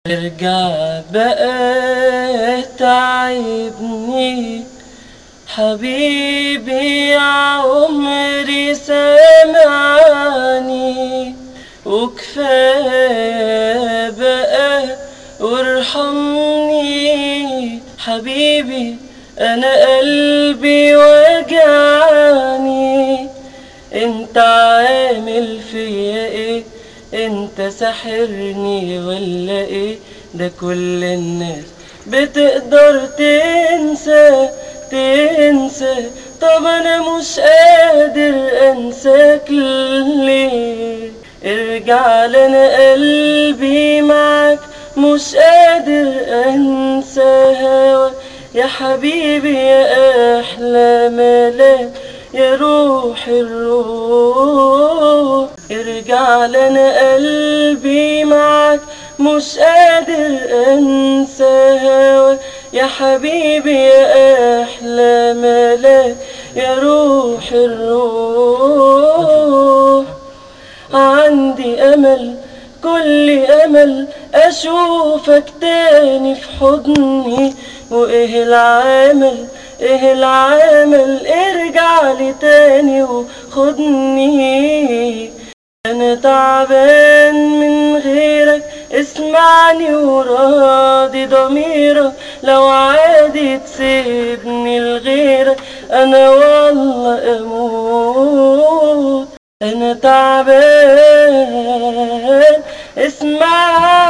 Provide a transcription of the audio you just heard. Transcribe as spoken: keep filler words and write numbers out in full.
ارجع بقى تعبني حبيبي يا عمري، سامعني وكفاية بقى وارحمني حبيبي، انا قلبي وجعني. انت عامل فيا ايه؟ انت ساحرني ولا ايه؟ ده كل الناس بتقدر تنسى تنسى، طب انا مش قادر انساك ليه؟ ارجع لنا قلبي معاك، مش قادر انسى هوا يا حبيبي، يا احلى ملاك يا روح الروح. ارجع لنا قلبي معاك، مش قادر انسى هوا يا حبيبي، يا احلى ملاك يا روح الروح. عندي امل كل امل اشوفك تاني في حضني، وايه العامل ايه العامل ارجع لي تاني وخدني. انا تعبان من غيرك، اسمعني وراضي ضميرك، لو عادي تسيبني لغيرك انا والله اموت. انا تعبان اسمعني